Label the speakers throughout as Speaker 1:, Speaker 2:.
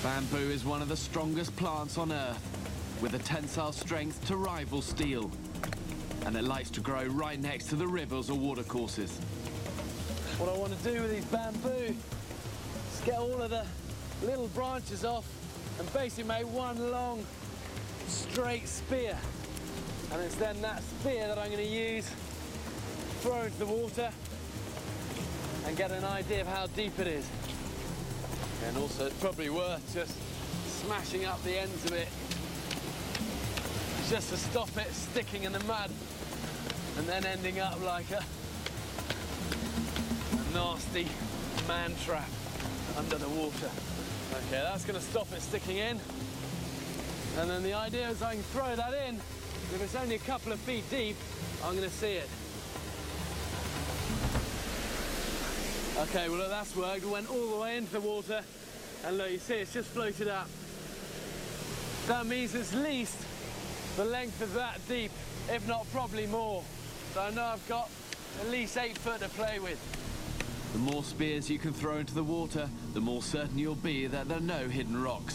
Speaker 1: Bamboo is one of the strongest plants on Earth, with a tensile strength to rival steel. And it likes to grow right next to the rivers or watercourses.
Speaker 2: What I want to do with these bamboo is get all of the little branches off and basically make one long, straight spear. And it's then that spear that I'm going to use, throw into the water and get an idea of how deep it is. And also it's probably worth just smashing up the ends of it just to stop it sticking in the mud and then ending up like a nasty man trap under the water. Okay, that's going to stop it sticking in. And then the idea is I can throw that in. If it's only a couple of feet deep, I'm going to see it. Okay, well, look, that's worked. We went all the way into the water, and look, you see, it's just floated up. That means it's at least the length of that deep, if not probably more. So I know I've got at least 8 foot to play with.
Speaker 1: The more spears you can throw into the water, the more certain you'll be that there are no hidden rocks.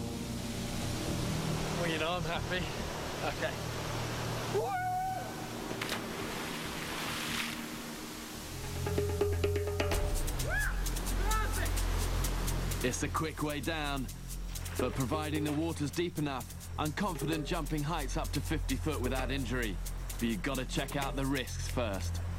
Speaker 2: Well, you know, I'm happy. Okay. Woo!
Speaker 1: It's a quick way down, but providing the water's deep enough, I'm confident jumping heights up to 50 foot without injury. But you've got to check out the risks first.